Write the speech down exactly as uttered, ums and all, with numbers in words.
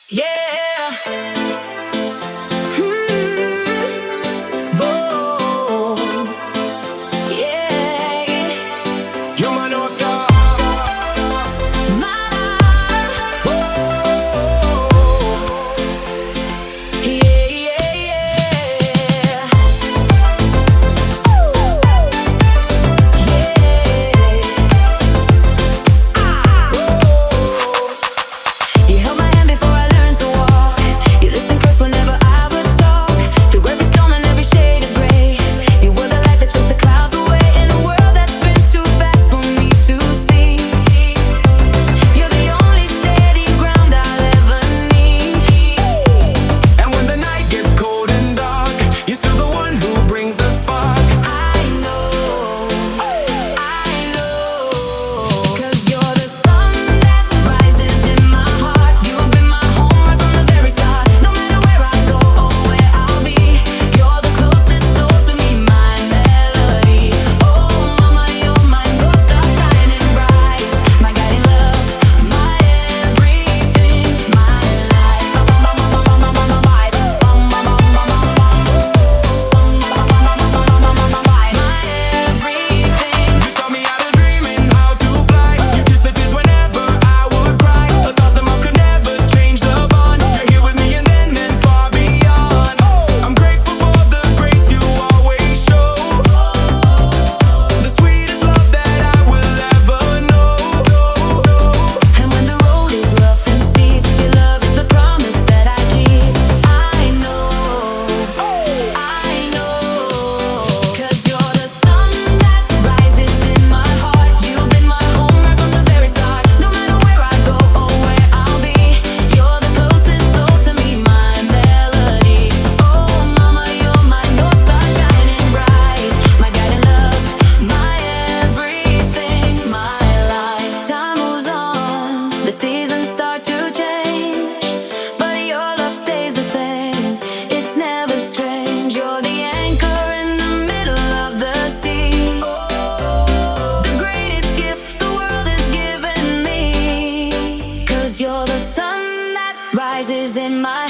Yeah. Hmm. Oh. Yeah. You're my North Star. My Oh. yeah, yeah, yeah. Yeah. Ah. You held my hand before I learned to walk. You listened close whenever I would talk. Through every storm and every shade of gray, you were the light that chased the clouds away. In a world that spins too fast for me to see, you're the only steady ground I'll ever need. And when the night gets cold and dark, you're still the one who brings the spark. I know, I know, 'cause you're the sun that rises in my heart. You've been my home right from the very start. No matter where I go or where I'll be, you're the closest soul to me, my melody. Oh mama, you're my North Star shining bright, my guiding love, my everything, my life. My everything. You taught me how to dream and how to fly. You kissed the tears whenever I would cry. A thousand miles could never change the bond. You're here with me and then and far beyond. I'm grateful for the grace you always show. The sweetest love that I will ever know. And when the road is rough and steep, your love is the promise that I keep. I know, I know, 'cause you're the sun that rises in my heart. You've been my home right from the very start. No matter where I go or where I'll be, you're the closest soul to me, my melody. Oh mama, you're my North Star shining bright, my guiding love, my everything, my life. Time moves on, the seasons start to change, but your love stays the same. It's never strange. You're the anchor in the middle of the sea, the greatest gift the world has given me. 'Cause you're the sun that rises in my